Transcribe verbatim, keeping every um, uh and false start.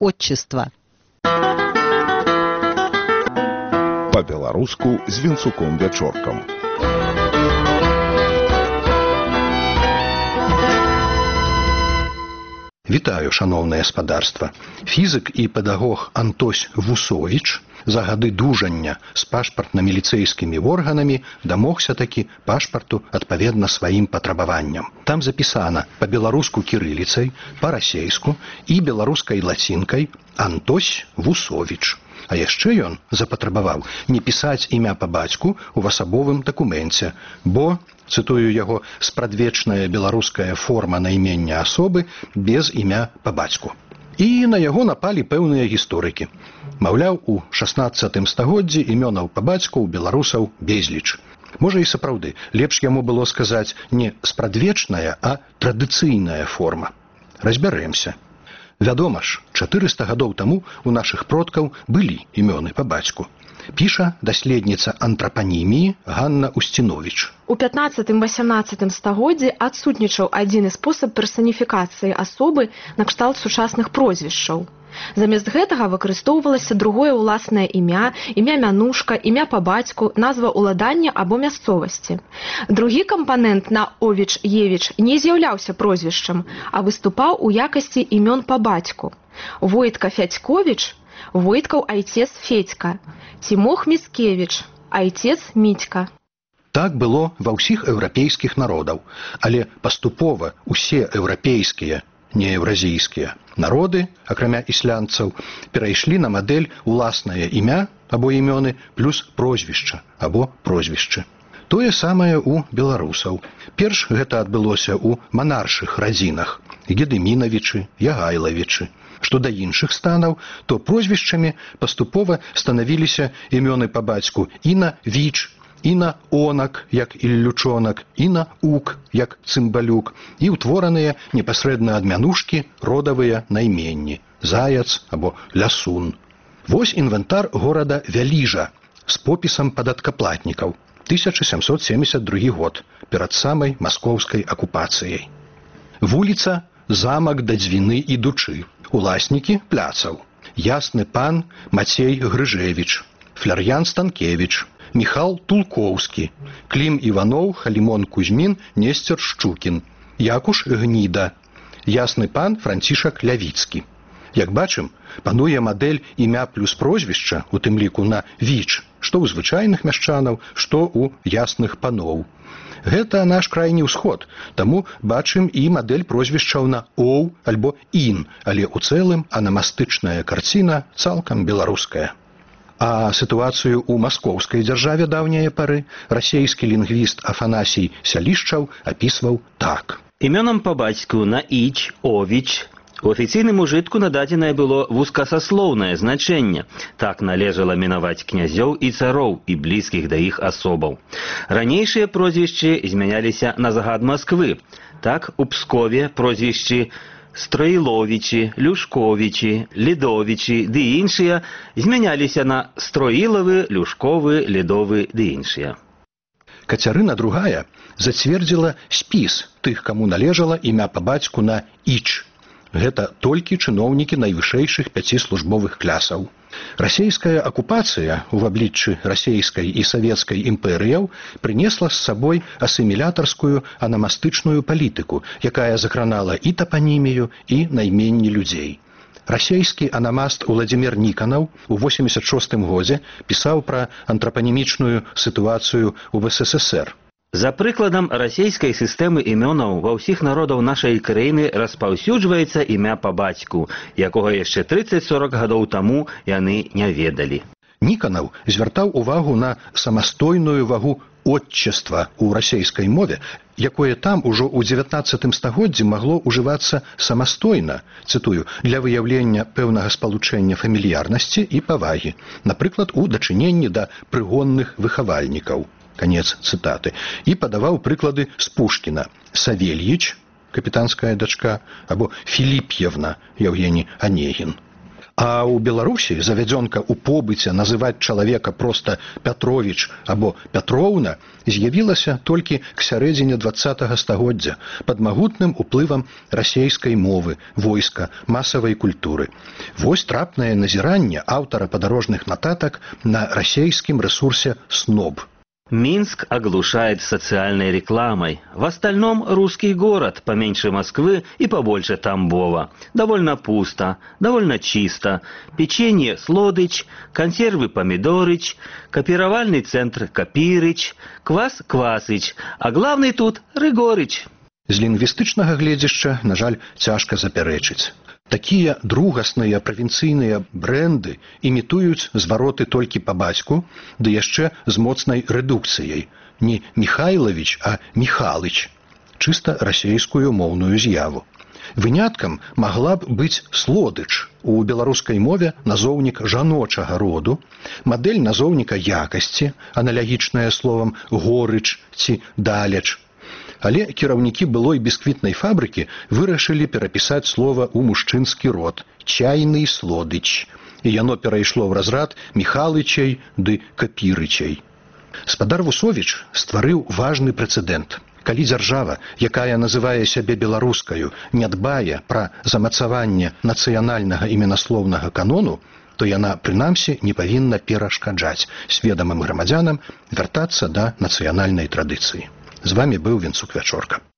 отчества. По-беларуску з Вінцуком Вячоркам. Вітаю, шановнае гаспадарства. Фізик і педагог Антось Вусовіч за гады дужання з пашпартна-міліцэйскімі органамі дамогся такі пашпарту адпаведна сваім патрабаванням. Там запісана па-беларуску кірыліцай, па-расейску і беларускай лацінкай Антось Вусовіч. А яшчэ ён запатрабаваў не пісаць імя па бацьку ў асабовым дакуменце, бо, цытую яго, спрадвечная беларуская форма наймення асобы без імя па бацьку. І на яго напалі пэўныя гісторыкі. Маўляў, у шаснаццатым стагоддзі імёнаў па бацьку ў беларусаў безліч. Можа і сапраўды, лепш яму было сказаць не спрадвечная, а традыцыйная форма. Разбярэмся. Вядома ж, чатырыста гадоў таму у нашых продкаў былі імёны па бацьку. Піша даследніца антрапаніміі Ганна Устіновіч. У пятнаццатым-васямнаццатым стагоддзі адсутнічаў адзіны спосаб персаніфікацыі асобы накшталт сучасных прозвішчаў. Замест гэтага выкарыстоўвалася другое ўласнае імя, імя мянушка, імя па бацьку, назва ўладання або мясцовасці. Другі кампанент на Овіч-Евіч не з'яўляўся прозвішчам, а выступаў у якасці імён па бацьку. Войтка Фядьковіч, Войткаў айцец Федька, Тимох Міскевіч, айцец Мітька. Так было ва ўсіх еўрапейскіх народаў, але паступова ўсе еўрапейскія, нееўразійскія народы, акрамя ісландцаў, перайшлі на мадэль уласнае імя або імёны плюс прозвішча або прозвішчы. Тое самае ў беларусаў. Перш гэта адбылося ў манаршых радзінах – Гедымінавічы, Ягайлавічы. Што да іншых станаў, то прозвішчамі паступова станавіліся імёны па бацьку і на Віч, і на Онак, як Іллючонак, і на Ук, як Цымбалюк, і ўтвораныя непасрэдна ад мянушкі родавыя найменні – Заяц або Лясун. Вось інвентар горада Вяліжа з попісам падаткаплатнікаў. тысяча сямсот семьдесят другі год, перад самай маскоўскай акупацыяй. Вуліца Замак да Дзвіны ідучы. Уласнікі пляцаў. Ясны пан Мацей Грыжевіч, Фляр'ян Станкевіч, Міхал Тулкоўскі, Клім Іваноў, Халімон Кузьмін, Несцер Шчукін, Якуш Гніда, Ясны пан Францішак Лявіцкі. Як бачым, пануе мадэль імя плюс прозвішча, у тым ліку на Віч, што ў звычайных мяшчанаў, што ў ясных паноў. Гэта наш крайні ўсход, таму бачым і мадэль прозвішчаў на Оў альбо Ін, але ў цэлым анамастычная карціна цалкам беларуская. А сітуацыю ў маскоўскай дзяржаве даўняе пары расейскі лінгвіст Афанасій Сялішчаў апісваў так. Імёнам па бацьку на Іч, Овіч. У афіцыйным ужытку нададзенае было вузкасаслоўнае значэнне. Так належала мінаваць князёў і цароў і блізкіх да іх асобаў. Ранейшыя прозвішчы змяняліся на загад Масквы. Так у Пскове прозвішчы Строіловічы, Люшковічы, Лідовічы ды іншыя змяняліся на Строілавы, Люшковы, Лідовы ды іншыя. Кацярына другая зацвердзіла спіс тых, каму належала імя па бацьку на Іч. Гэта толькі чыноўнікі найвышэйшых пяці службовых клясаў. Расейская акупацыя ў абліччы расейскай і савецкай імперыяў прынесла з сабой асімілятарскую анамастычную палітыку, якая закранала і тапанімію, і найменні людзей. Расейскі анамаст Уладзімір Ніканаў у восемьдесят шостым годзе пісаў пра антрапанімічную сітуацыю ў ВССР. За прыкладам расейскай сістэмы імёнаў ва ўсіх народаў нашай краіны распаўсюджваецца імя па бацьку, якога яшчэ трыццаць-сорак гадоў таму яны не ведалі. Ніканаў звяртаў увагу на самастойную вагу отчества ў расейскай мове, якое там ужо ў дзевятнаццатым стагоддзі магло ўжывацца самастойна, цытую, для выяўлення пэўнага спалучэння фамільярнасці і павагі, напрыклад, у дачыненні да прыгонных выхавальнікаў. Конец цытаты. І падаваў прыклады з Пушкіна. Савельіч, капітанская дачка, або Філіп'евна, Евгений Онегін. А ў Беларусі завядзёнка ў побыце называць чалавека проста Пятровіч або Пятроўна з'явілася толькі к сярэдзіне дваццатага стагоддзя пад магутным уплывам расейскай мовы, войска, масавай культуры. Вось трапнае назіранне аўтара падарожных нататак на расейскім рэсурсе СНОБ. Минск оглушает социальной рекламой. В остальном русский город, поменьше Москвы и побольше Тамбова. Довольно пусто, довольно чисто. Печенье Слодыч, консервы Помидорыч, копировальный центр Копирыч, квас Квасыч, а главный тут Рыгорыч. З лінгвістычнага гледзяшча, на жаль, цяжка запярэчыць. Такія другасныя правінцыйныя брэнды імітуюць звароты толькі па бацьку, ды яшчэ з моцнай рэдукцыяй. Не Міхайлавіч, а Міхалыч. Чыста расейскую моўную з'яву. Выняткам магла б быць Слодыч. У беларускай мове назоўнік жаночага роду, мадэль назоўніка якасці, аналагічная словам горыч ці далеч. Але кіраўнікі былой бісквітнай фабрыкі вырашылі перапісаць слова ў мужчынскі род «чайны Слодыч», і яно перайшло ў разрад Міхалычай ды Капірычай. Спадар Вусовіч стварыў важны прэцэдэнт. Калі дзяржава, якая называе сябе беларускаю, не дбае пра замацаванне нацыянальнага іменаслоўнага канону, то яна, прынамсі, не павінна перашкаджаць сведамым грамадзянам вяртацца да нацыянальнай традыцыі. З вами быў Вінцук Вячорка.